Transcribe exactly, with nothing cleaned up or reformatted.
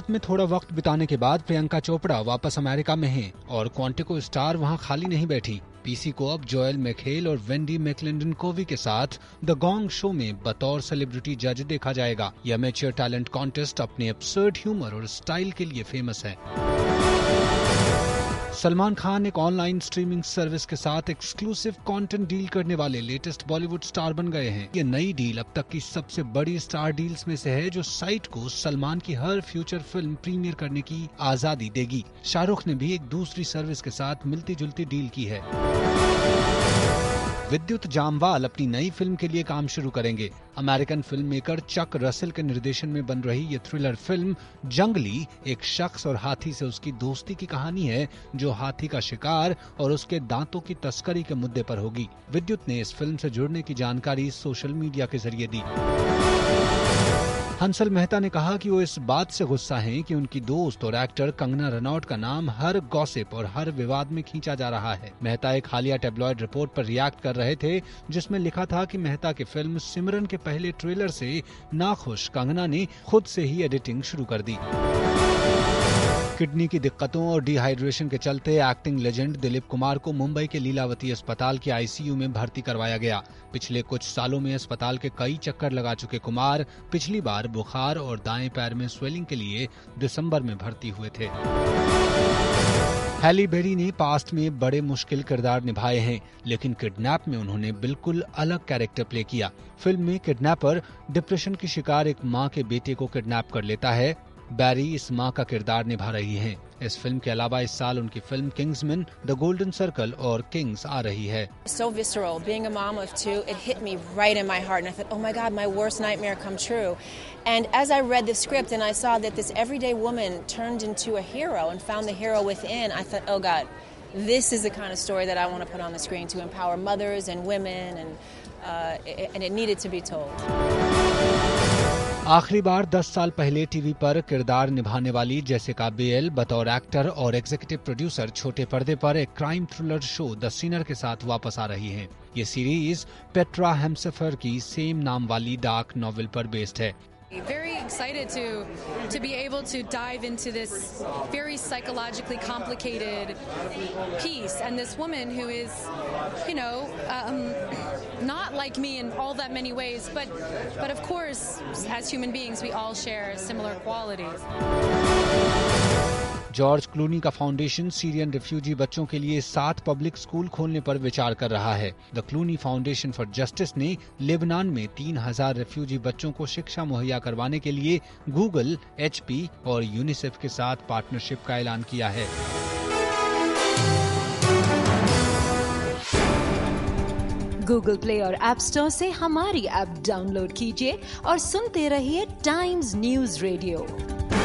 भारत में थोड़ा वक्त बिताने के बाद प्रियंका चोपड़ा वापस अमेरिका में हैं और क्वांटिको स्टार वहां खाली नहीं बैठी। पीसी को अब जोएल मैकहेल और वेंडी मैकलिंडन कोवी के साथ द गॉन्ग शो में बतौर सेलिब्रिटी जज देखा जाएगा। यह मैच्योर टैलेंट कॉन्टेस्ट अपने एब्सर्ड ह्यूमर और स्टाइल के लिए फेमस है। सलमान खान एक ऑनलाइन स्ट्रीमिंग सर्विस के साथ एक्सक्लूसिव कंटेंट डील करने वाले लेटेस्ट बॉलीवुड स्टार बन गए हैं। ये नई डील अब तक की सबसे बड़ी स्टार डील्स में से है, जो साइट को सलमान की हर फ्यूचर फिल्म प्रीमियर करने की आजादी देगी। शाहरुख ने भी एक दूसरी सर्विस के साथ मिलती जुलती डील की है। विद्युत जामवाल अपनी नई फिल्म के लिए काम शुरू करेंगे। American film maker Chuck Russell के निर्देशन में बन रही ये थ्रिलर फिल्म जंगली एक शख्स और हाथी से उसकी दोस्ती की कहानी है, जो हाथी का शिकार और उसके दांतों की तस्करी के मुद्दे पर होगी। विद्युत ने इस फिल्म से जुड़ने की जानकारी सोशल मीडिया के जरिए दी। हंसल मेहता ने कहा कि वो इस बात से गुस्सा हैं कि उनकी दोस्त और एक्टर कंगना रनौत का नाम हर गॉसिप और हर विवाद में खींचा जा रहा है। मेहता एक हालिया टेब्लॉइड रिपोर्ट पर रिएक्ट कर रहे थे, जिसमें लिखा था कि मेहता की फिल्म सिमरन के पहले ट्रेलर से नाखुश कंगना ने खुद से ही एडिटिंग शुरू कर दी। किडनी की दिक्कतों और डिहाइड्रेशन के चलते एक्टिंग लेजेंड दिलीप कुमार को मुंबई के लीलावती अस्पताल के आईसीयू में भर्ती करवाया गया। पिछले कुछ सालों में अस्पताल के कई चक्कर लगा चुके कुमार पिछली बार बुखार और दाएं पैर में स्वेलिंग के लिए दिसंबर में भर्ती हुए थे। हैली बेरी ने पास्ट में बड़े मुश्किल किरदार निभाए हैं, लेकिन किडनैप में उन्होंने बिल्कुल अलग कैरेक्टर प्ले किया। फिल्म में किडनैपर डिप्रेशन की शिकार एक मां के बेटे को किडनैप कर लेता है। बैरी इस मां का किरदार निभा रही हैं। इस फिल्म के अलावा इस साल उनकी film Kingsman, the golden circle और किंग्स आ रही है। So visceral, being a mom of two, it hit me right in my heart, and I thought, oh my God, my worst nightmare come true. And as I read the script and I saw that this everyday woman turned into a hero and found the hero within, I thought, oh God, this is the kind of story that I want to put on the screen to empower mothers and women, and uh, and it needed to be told. आखिरी बार दस साल पहले TV पर किरदार निभाने वाली Jessica Bell बतौर actor और एग्जीक्यूटिव प्रोड्यूसर छोटे पर्दे पर एक crime thriller show the sinner के साथ वापस आ रही हैं। ये सीरीज पेट्रा हेम्सफर की सेम नाम वाली डार्क नॉवेल पर बेस्ड है। Very excited to to be able to dive into this very psychologically complicated piece, and this woman who is, you know, um, not like me in all that many ways, but but of course, as human beings, we all share similar qualities. George Clooney का foundation Syrian refugee बच्चों के लिए सात public school खोलने पर विचार कर रहा है। The Clooney foundation for justice ने लेबनान में तीन हजार रिफ्यूजी बच्चों को शिक्षा मुहैया करवाने के लिए गूगल, एचपी और यूनिसेफ के साथ पार्टनरशिप का ऐलान किया है। गूगल प्ले और ऐप स्टोर से हमारी ऐप डाउनलोड कीजिए और सुनते रहिए टाइम्स न्यूज रेडियो।